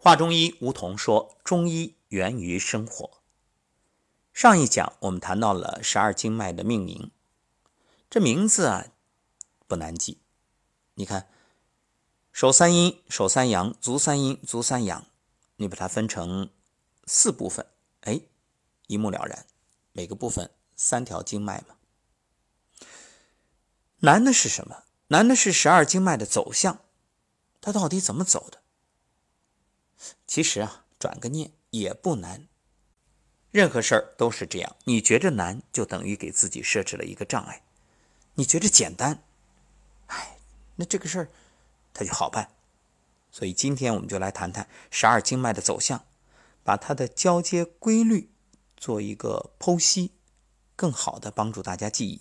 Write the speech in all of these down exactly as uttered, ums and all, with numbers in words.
华中医吴桐说，中医源于生活。上一讲我们谈到了十二经脉的命名，这名字啊不难记。你看，手三阴、手三阳、足三阴、足三阳，你把它分成四部分，哎，一目了然。每个部分三条经脉嘛。难的是什么？难的是十二经脉的走向，它到底怎么走的？其实啊，转个念也不难。任何事儿都是这样，你觉着难，就等于给自己设置了一个障碍；你觉着简单，哎，那这个事儿它就好办。所以今天我们就来谈谈十二经脉的走向，把它的交接规律做一个剖析，更好的帮助大家记忆。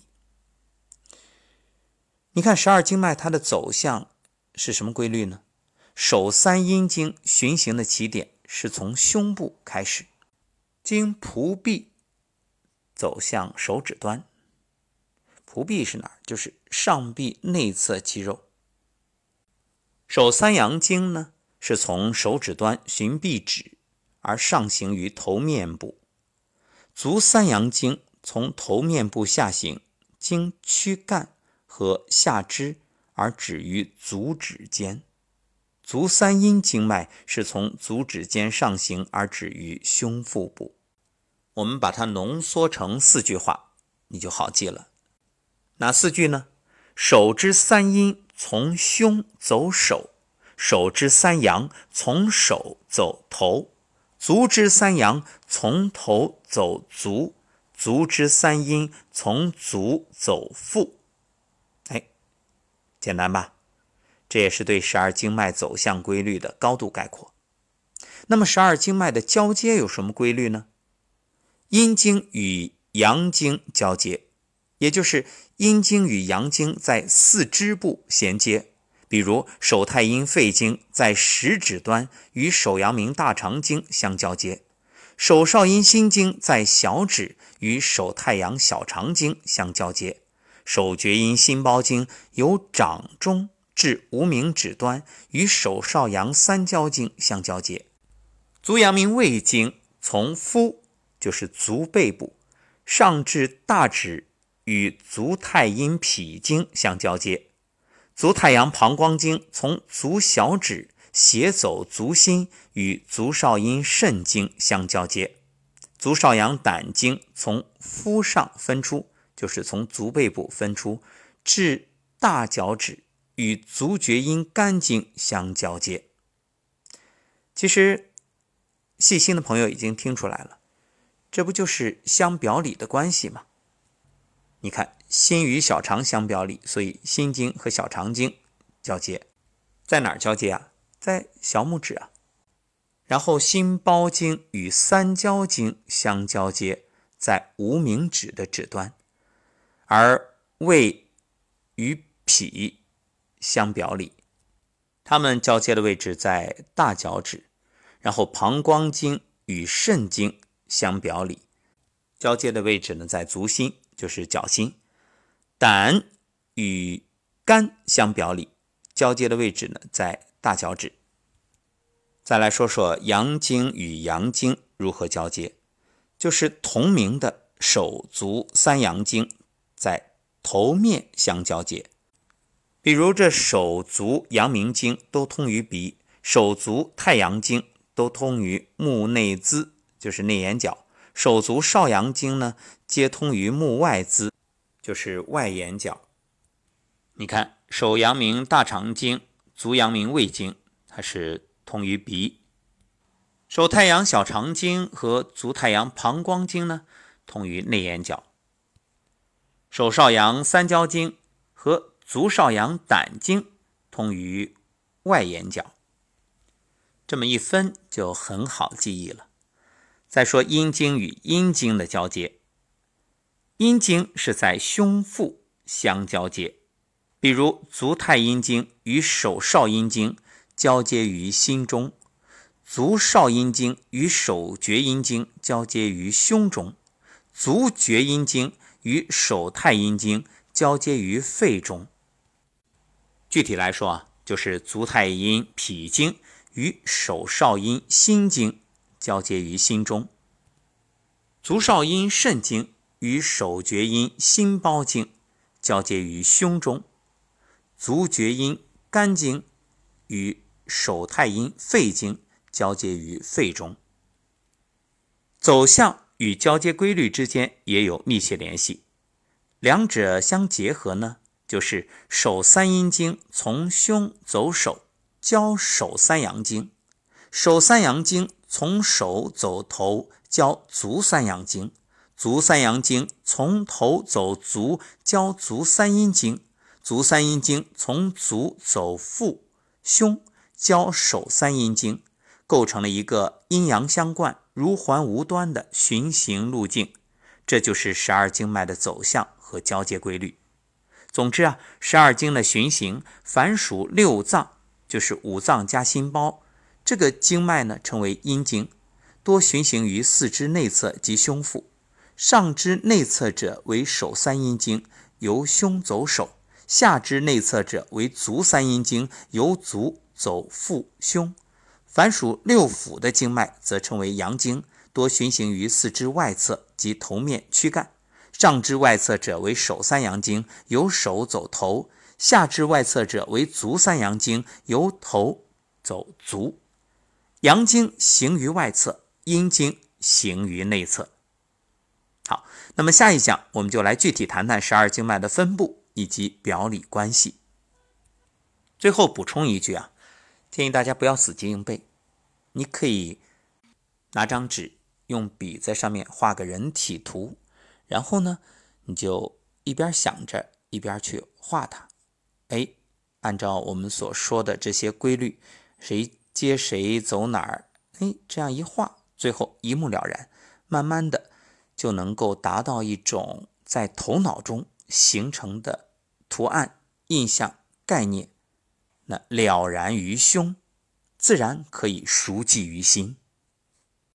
你看十二经脉它的走向是什么规律呢？手三阴经循行的起点是从胸部开始，经仆臂走向手指端。仆臂是哪儿？就是上臂内侧肌肉。手三阳经呢，是从手指端循臂指而上行于头面部。足三阳经从头面部下行，经躯干和下肢而止于足趾间。足三阴经脉是从足趾间上行而止于胸腹部。我们把它浓缩成四句话，你就好记了。哪四句呢？手之三阴从胸走手，手之三阳从手走头，足之三阳从头走足，足之三阴从足走腹。哎，简单吧？这也是对十二经脉走向规律的高度概括。那么十二经脉的交接有什么规律呢？阴经与阳经交接，也就是阴经与阳经在四肢部衔接，比如手太阴肺经在食指端与手阳明大肠经相交接，手少阴心经在小指与手太阳小肠经相交接，手厥阴心包经由掌中至无名指端与手少阳三焦经相交接，足阳明胃经从腹，就是足背部上至大指与足太阴脾经相交接，足太阳膀胱经从足小指斜走足心与足少阴肾经相交接，足少阳胆经从腹上分出，就是从足背部分出至大脚趾与足厥阴肝经相交接。其实细心的朋友已经听出来了，这不就是相表里的关系吗？你看，心与小肠相表里，所以心经和小肠经交接。在哪儿交接啊？在小拇指啊。然后心包经与三焦经相交接，在无名指的指端。而胃与脾相表里，它们交接的位置在大脚趾。然后膀胱经与肾经相表里，交接的位置呢在足心，就是脚心。胆与肝相表里，交接的位置呢在大脚趾。再来说说阳经与阳经如何交接，就是同名的手足三阳经在头面相交接。比如这手足阳明经都通于鼻，手足太阳经都通于目内眦，就是内眼角，手足少阳经呢皆通于目外眦，就是外眼角。你看手阳明大肠经、足阳明胃经，它是通于鼻；手太阳小肠经和足太阳膀胱经呢通于内眼角；手少阳三焦经和足少阳胆经通于外眼角。这么一分就很好记忆了。再说阴经与阴经的交接，阴经是在胸腹相交接，比如足太阴经与手少阴经交接于心中，足少阴经与手厥阴经交接于胸中，足厥阴经与手太阴经交接于肺中。具体来说啊，就是足太阴脾经与手少阴心经交接于心中，足少阴肾经与手厥阴心包经交接于胸中，足厥阴肝经与手太阴肺经交接于肺中。走向与交接规律之间也有密切联系，两者相结合呢，就是手三阴经从胸走手，交手三阳经；手三阳经从手走头，交足三阳经；足三阳经从头走足，交足三阴经；足三阴经从足走腹胸，交手三阴经，构成了一个阴阳相贯、如环无端的循行路径。这就是十二经脉的走向和交接规律。总之啊，十二经的循行凡属六脏，就是五脏加心包，这个经脉呢称为阴经，多循行于四肢内侧及胸腹。上肢内侧者为手三阴经，由胸走手；下肢内侧者为足三阴经，由足走腹胸。凡属六腑的经脉则称为阳经，多循行于四肢外侧及头面躯干。上肢外侧者为手三阳经，由手走头；下肢外侧者为足三阳经，由头走足。阳经行于外侧，阴经行于内侧。好，那么下一讲我们就来具体谈谈十二经脉的分布以及表里关系。最后补充一句啊，建议大家不要死记硬背，你可以拿张纸用笔在上面画个人体图，然后呢你就一边想着一边去画它。哎，按照我们所说的这些规律，谁接谁走哪儿，哎，这样一画，最后一目了然，慢慢的就能够达到一种在头脑中形成的图案、印象、概念，那了然于胸，自然可以熟记于心。